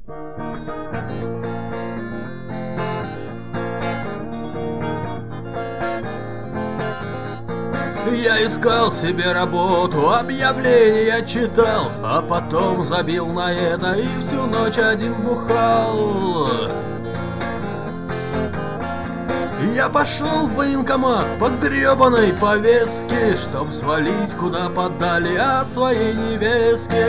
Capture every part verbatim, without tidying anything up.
Я искал себе работу, объявления читал, а потом забил на это и всю ночь один бухал. Я пошел в военкомат по гребаной повестке, чтоб свалить куда подали от своей невестки.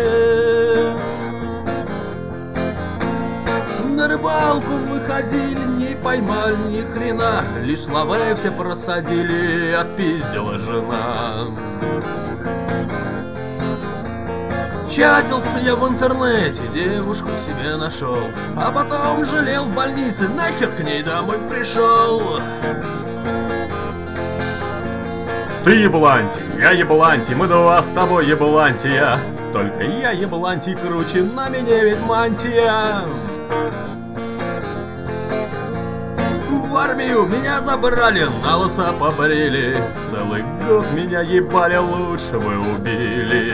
На рыбалку выходили, не поймали ни хрена, лишь лаве все просадили, отпиздила жена. Чатился я в интернете, девушку себе нашел, а потом жалел в больнице, нахер к ней домой пришел. Ты ебланти, я ебланти, мы два с тобой еблантия. Только я еблантий круче, на меня ведь мантия. В армию меня забрали, на лысо побрили, целый год меня ебали, лучше бы убили.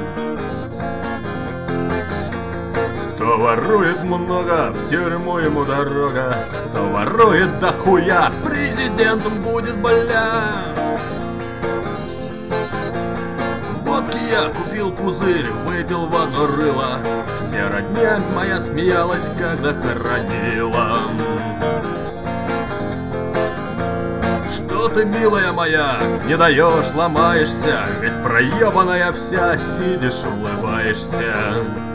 Кто ворует много, в тюрьму ему дорога. Кто ворует до хуя, президентом будет, бля. Водки я купил пузырь, выпил в одно рыло. Вся родня моя смеялась, когда хоронила. Что ты, милая моя, не даешь, ломаешься, ведь проебанная вся, сидишь, улыбаешься.